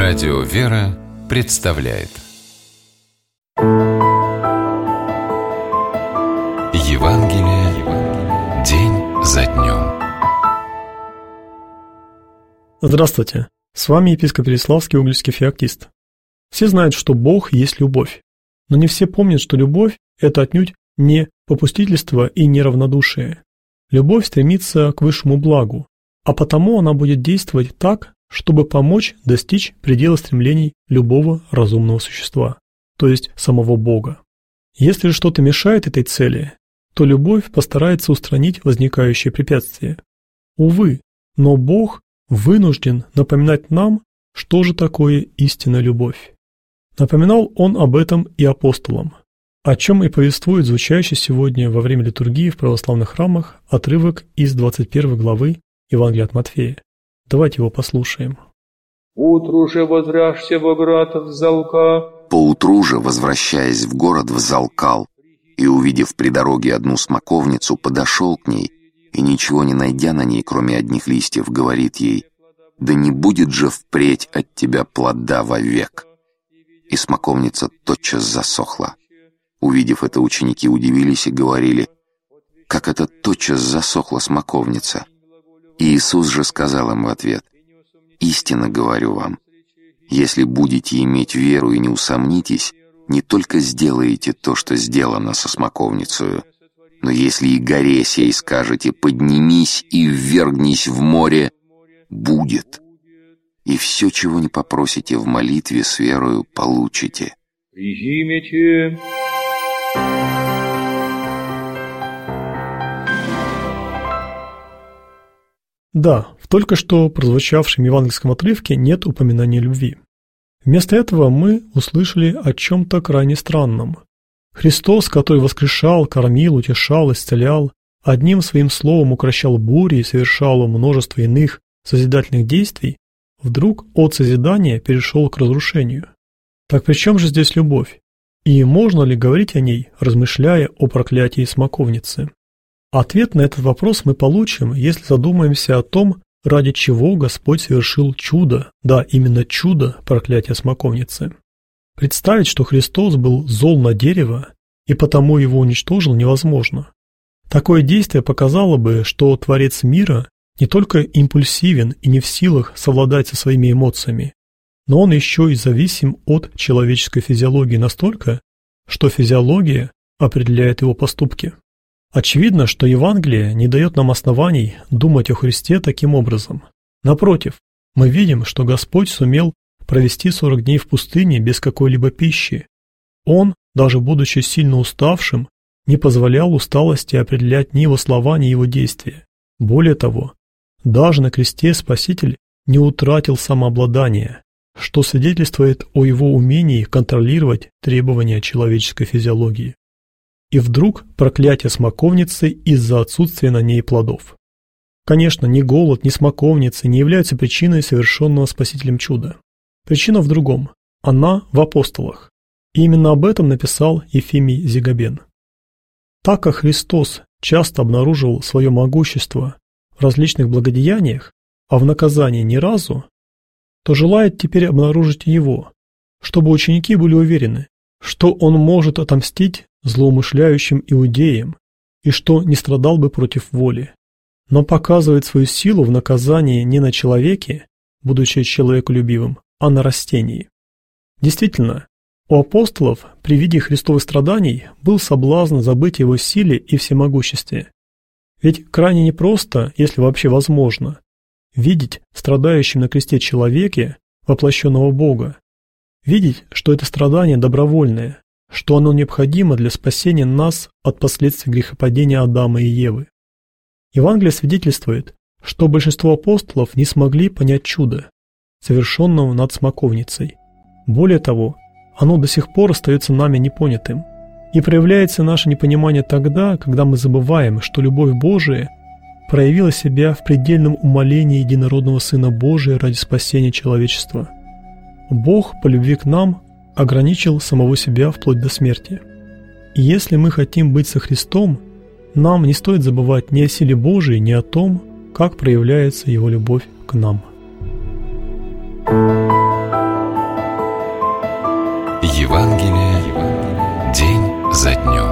Радио «Вера» представляет Евангелие день за днем. Здравствуйте, с вами епископ Переславский, Угличский феоктист. Все знают, что Бог есть любовь, но не все помнят, что любовь – это отнюдь не попустительство и не равнодушие. Любовь стремится к высшему благу, а потому она будет действовать так, чтобы помочь достичь предела стремлений любого разумного существа, то есть самого Бога. Если же что-то мешает этой цели, то любовь постарается устранить возникающие препятствия. Увы, но Бог вынужден напоминать нам, что же такое истинная любовь. Напоминал Он об этом и апостолам, о чем и повествует звучащий сегодня во время литургии в православных храмах отрывок из 21 главы Евангелия от Матфея. Давайте его послушаем. «Поутру же возвращся в город взалка». Поутру же, возвращаясь в город, взалкал, и, увидев при дороге одну смоковницу, подошел к ней, и, ничего не найдя на ней, кроме одних листьев, говорит ей: «Да не будет же впредь от тебя плода вовек». И смоковница тотчас засохла. Увидев это, ученики удивились и говорили: «Как это тотчас засохла смоковница?» И Иисус же сказал им в ответ: «Истинно говорю вам, если будете иметь веру и не усомнитесь, не только сделаете то, что сделано со смоковницею, но если и горе сей скажете: поднимись и ввергнись в море, будет. И все, чего не попросите в молитве с верою, получите». «Призимите». Да, в только что прозвучавшем евангельском отрывке нет упоминания любви. Вместо этого мы услышали о чем-то крайне странном. Христос, который воскрешал, кормил, утешал, исцелял, одним своим словом укрощал бури и совершал множество иных созидательных действий, вдруг от созидания перешел к разрушению. Так при чем же здесь любовь? И можно ли говорить о ней, размышляя о проклятии смоковницы? Ответ на этот вопрос мы получим, если задумаемся о том, ради чего Господь совершил чудо, да, именно чудо проклятия смоковницы. Представить, что Христос был зол на дерево и потому его уничтожил, невозможно. Такое действие показало бы, что Творец мира не только импульсивен и не в силах совладать со своими эмоциями, но он еще и зависим от человеческой физиологии настолько, что физиология определяет его поступки. Очевидно, что Евангелие не дает нам оснований думать о Христе таким образом. Напротив, мы видим, что Господь сумел провести 40 дней в пустыне без какой-либо пищи. Он, даже будучи сильно уставшим, не позволял усталости определять ни его слова, ни его действия. Более того, даже на кресте Спаситель не утратил самообладание, что свидетельствует о его умении контролировать требования человеческой физиологии. И вдруг проклятие смоковницы из-за отсутствия на ней плодов. Конечно, ни голод, ни смоковница не являются причиной совершенного Спасителем чуда. Причина в другом. Она в апостолах. И именно об этом написал Ефимий Зигабен. Так как Христос часто обнаруживал свое могущество в различных благодеяниях, а в наказании ни разу, то желает теперь обнаружить его, чтобы ученики были уверены, что он может отомстить злоумышляющим иудеям и что не страдал бы против воли, но показывает свою силу в наказании не на человеке, будучи человеколюбивым, а на растении. Действительно, у апостолов при виде Христовых страданий был соблазн забыть о его силе и всемогуществе. Ведь крайне непросто, если вообще возможно, видеть страдающим на кресте человеке воплощенного Бога, видеть, что это страдание добровольное, что оно необходимо для спасения нас от последствий грехопадения Адама и Евы. Евангелие свидетельствует, что большинство апостолов не смогли понять чудо, совершенного над смоковницей. Более того, оно до сих пор остается нами непонятым. И проявляется наше непонимание тогда, когда мы забываем, что любовь Божия проявила себя в предельном умолении единородного Сына Божия ради спасения человечества. Бог по любви к нам ограничил самого себя вплоть до смерти. И если мы хотим быть со Христом, нам не стоит забывать ни о силе Божией, ни о том, как проявляется Его любовь к нам. Евангелие день за днем.